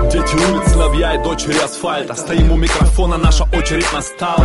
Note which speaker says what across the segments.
Speaker 1: Дети улиц, сыновья и дочери асфальта. Стоим у микрофона, наша очередь настала.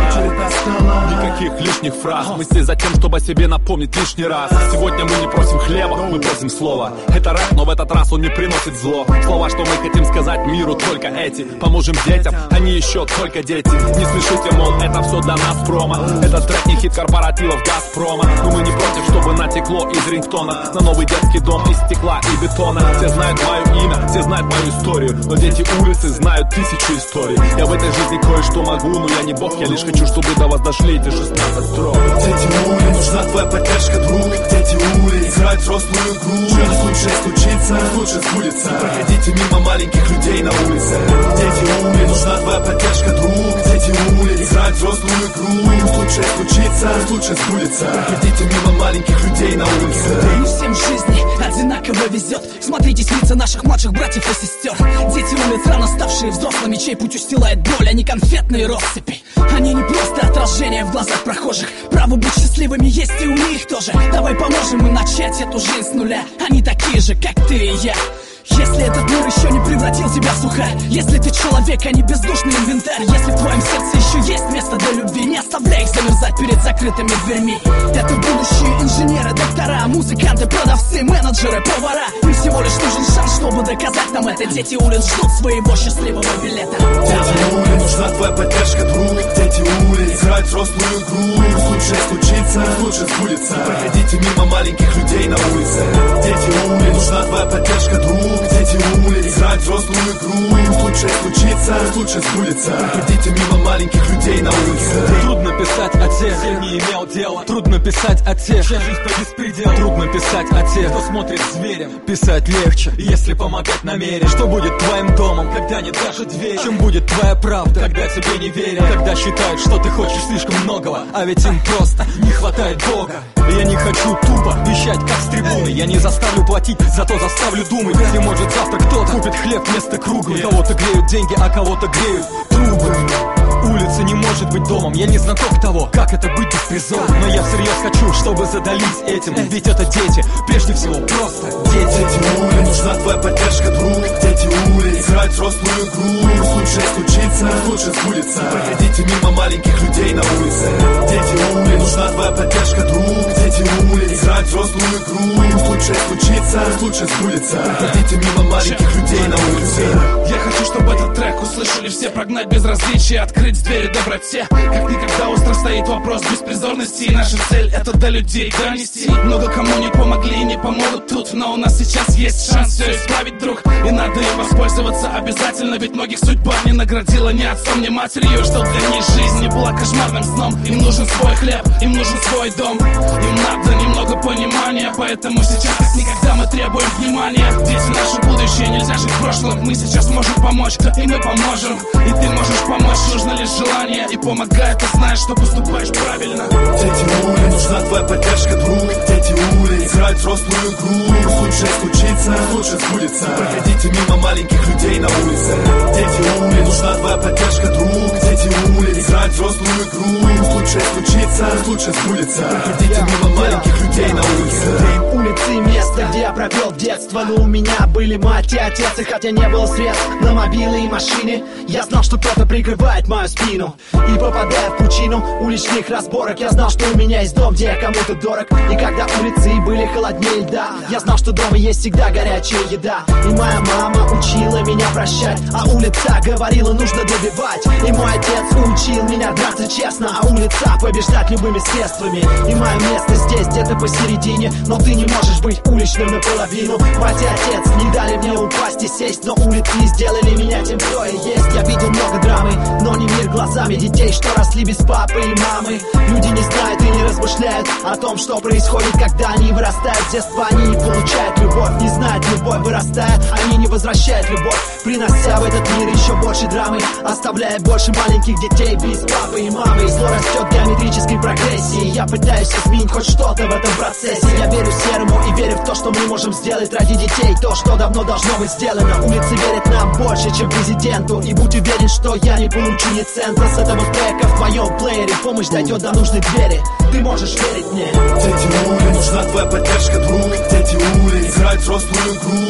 Speaker 1: Никаких лишних фраз. Мы здесь за тем, чтобы о себе напомнить лишний раз. Сегодня мы не просим хлеба, мы просим слова. Это рэп, но в этот раз он не приносит зло. Слова, что мы хотим сказать миру, только эти. Поможем детям, они еще только дети. Не слышите, мол, это все для нас промо. Этот трек не хит корпоративов Газпрома. Но мы не против, чтобы натекло из рингтона на новый детский дом из стекла и бетона. Все знают мое имя, все знают мою историю, но дети улицы знают тысячу историй. Я в этой жизни кое-что могу, но я не бог. Я лишь хочу, чтобы до вас дошли эти 16 строк.
Speaker 2: Дети улиц, нужна твоя поддержка, друг. Дети улиц, играют взрослую игру. Что лучше случится, лучше сбудется. Проходите мимо маленьких людей на улице. Дети улиц, нужна твоя поддержка, друг. Дети улиц, играют взрослую игру. Лучше случится, лучше сбудется. Проходите мимо маленьких людей на улице.
Speaker 3: Да не всем в жизни одинаково везет. Смотритесь в лица наших младших братьев и сестер. Дети улиц, рано ставшие взрослыми, чей путь устилает боль, а не конфетные россыпи. Они не просто отражение в глазах прохожих. Право быть счастливыми есть и у них тоже. Давай поможем им начать эту жизнь с нуля. Они такие же, как ты и я. Если этот мир еще не превратил тебя в сухарь, если ты человек, а не бездушный инвентарь, если в твоем сердце еще есть место для любви, не оставляй их замерзать перед закрытыми дверьми. Это будущие инженеры, доктора, музыканты, продавцы, менеджеры, повара. Им всего лишь нужен шанс, чтобы доказать нам это. Дети улиц ждут своего счастливого билета.
Speaker 2: Дети улиц, нужна твоя поддержка, друг. Дети улиц, играют взрослую игру. Лучше случится, лучше сбудется. Проходите мимо маленьких людей на улице. Дети улиц, нужна твоя поддержка, друг. Дети улиц, играют взрослую игру. Лучше случится, лучше сбудется. Проходите мимо маленьких людей на улице.
Speaker 1: Трудно писать о тех, кто не имел дела. Трудно писать о тех, чья жизнь по беспределу. Трудно писать о тех, кто смотрит зверем. Писать легче, если помогать намерен. Что будет твоим домом, когда нет даже двери? Чем будет твоя правда, когда тебе не верят? Когда считают, что ты хочешь слишком многого, а ведь им просто не хватает Бога. Я не хочу тупо вещать, как с трибуны. Я не заставлю платить, зато заставлю думать. Если может завтра кто-то купит хлеб вместо круга. Кого-то греют деньги, а кого-то греют трубы. Улица не может быть домом. Я не знаток того, как это быть беспризорным. Но я всерьез хочу, чтобы задались этим. Ведь это дети, прежде всего просто дети.
Speaker 2: Дети улиц, нужна твоя поддержка, друг. Дети улиц, играют взрослую игру. Лучше случится, лучше сбудется. Проходите мимо маленьких людей на улице. Дети улиц, нужна твоя поддержка, друг. Дети улиц, играют взрослую игру. Лучше случится, лучше сбудется. Проходите мимо маленьких людей на улице.
Speaker 4: Я хочу, чтобы этот трек услышали все. Прогнать безразличие, открыть двери доброте. Как никогда остро стоит вопрос беспризорности. И наша цель — это до людей донести. Много кому не помогли и не помогут тут, но у нас сейчас есть шанс все исправить, друг. И надо им воспользоваться обязательно. Ведь многих судьба не наградила ни отцом, ни матерью. Что для них жизнь не была кошмарным сном. Им нужен свой хлеб, им нужен свой дом. Им надо немного понимания. Поэтому сейчас как никогда мы требуем внимания. Дети — наше будущее, нельзя жить прошлым. Мы сейчас можем помочь, да и мы поможем. И ты можешь помочь, нужно лишь желание. И помогает, ты знаешь, что поступаешь правильно.
Speaker 2: Дети улиц, нужна твоя поддержка, друг. Дети улиц, играют взрослую игру. Лучше случится, лучше сбудется. Проходите мимо маленьких людей на улице. Дети улиц, нужна твоя поддержка, друг. Дети улиц, играют взрослую игру. Лучше случится, лучше сбудется. Проходите мимо маленьких людей на улице.
Speaker 3: День улицы, место, где я провел детство. Но у меня были мать и отец. И хотя не было средств на мобилы и машине, я знал, что кто-то прикрывает мою спину. И попадая в пучину уличных разборок, я знал, что у меня есть дом, где я кому-то дорог. И когда улицы были холоднее льда, я знал, что дома есть всегда горячая еда. И моя мама учила меня прощать, а улица говорила, нужно добивать. И мой отец учил меня драться честно, а улица побеждать любыми средствами. И мое место здесь, где-то посередине. Но ты не можешь быть уличным наполовину. Мать и отец не дали мне упасть и сесть, но улицы сделали меня тем, кто я есть. Я видел много драмы, но не мир глазами детей, что росли без папы и мамы. Люди не знают и не размышляют о том, что происходит, когда они вырастают. С детства они не получают любовь, не знают любовь. Вырастая, они не возвращают любовь, принося в этот мир еще больше драмы, оставляя больше маленьких детей без папы и мамы. И зло растет в геометрической прогрессии. Я пытаюсь изменить хоть что-то в этом процессе. Я верю серому и верю в то, что мы можем сделать ради детей то, что давно должно быть сделано. Улицы верят нам больше, чем президенту. И будь уверен, что я не получу ни цента с этого трека в твоем плеере. Помощь дойдет до нужной двери, ты можешь верить мне.
Speaker 2: Дети улиц, нужна твоя поддержка, друг. Дети улиц, играют взрослую игру.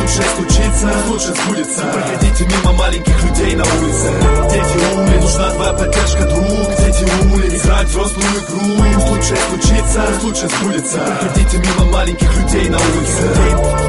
Speaker 2: лучшее случится, лучше сбудется. Проходите мимо маленьких людей на улице. Дети улиц, нужна твоя поддержка, друг. Дети улиц, играть взрослую игру. Пусть лучшее случится, пусть лучше сбудется. Проходите мимо маленьких людей на улице.